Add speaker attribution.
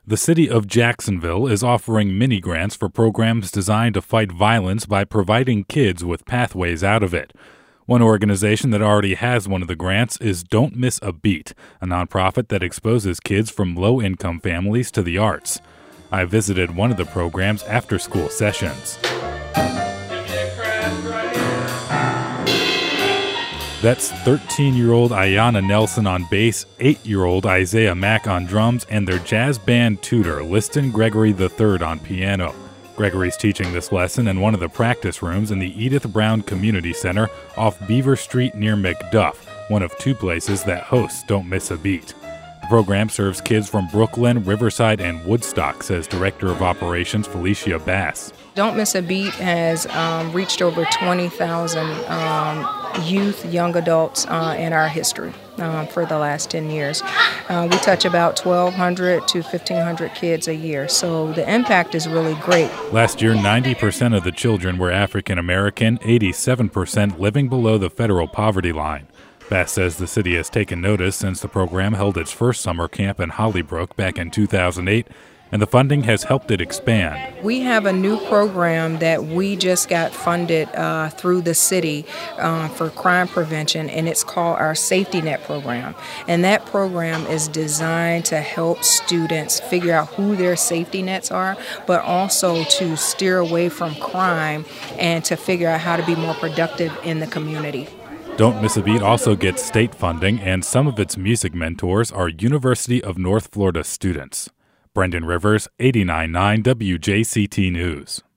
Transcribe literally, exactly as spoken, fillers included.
Speaker 1: The city of Jacksonville is offering mini grants for programs designed to fight violence by providing kids with pathways out of it. One organization that already has one of the grants is Don't Miss a Beat, a nonprofit that exposes kids from low-income families to the arts. I visited one of the program's after-school sessions. That's thirteen-year-old Ayanna Nelson on bass, eight-year-old Isaiah Mack on drums, and their jazz band tutor, Liston Gregory the third, on piano. Gregory's teaching this lesson in one of the practice rooms in the Edith Brown Community Center off Beaver Street near McDuff, one of two places that hosts Don't Miss a Beat. The program serves kids from Brooklyn, Riverside, and Woodstock, says Director of Operations Felicia Bass.
Speaker 2: Don't Miss a Beat has um, reached over twenty thousand um, youth, young adults uh, in our history um, for the last ten years. Uh, we touch about twelve hundred to fifteen hundred kids a year, so the impact is really great.
Speaker 1: Last year, ninety percent of the children were African American, eighty-seven percent living below the federal poverty line. Bass says the city has taken notice since the program held its first summer camp in Hollybrook back in two thousand eight, and the funding has helped it expand.
Speaker 2: We have a new program that we just got funded uh, through the city uh, for crime prevention, and it's called our Safety Net program. And that program is designed to help students figure out who their safety nets are, but also to steer away from crime and to figure out how to be more productive in the community.
Speaker 1: Don't Miss a Beat also gets state funding, and some of its music mentors are University of North Florida students. Brendan Rivers, eighty-nine point nine W J C T News.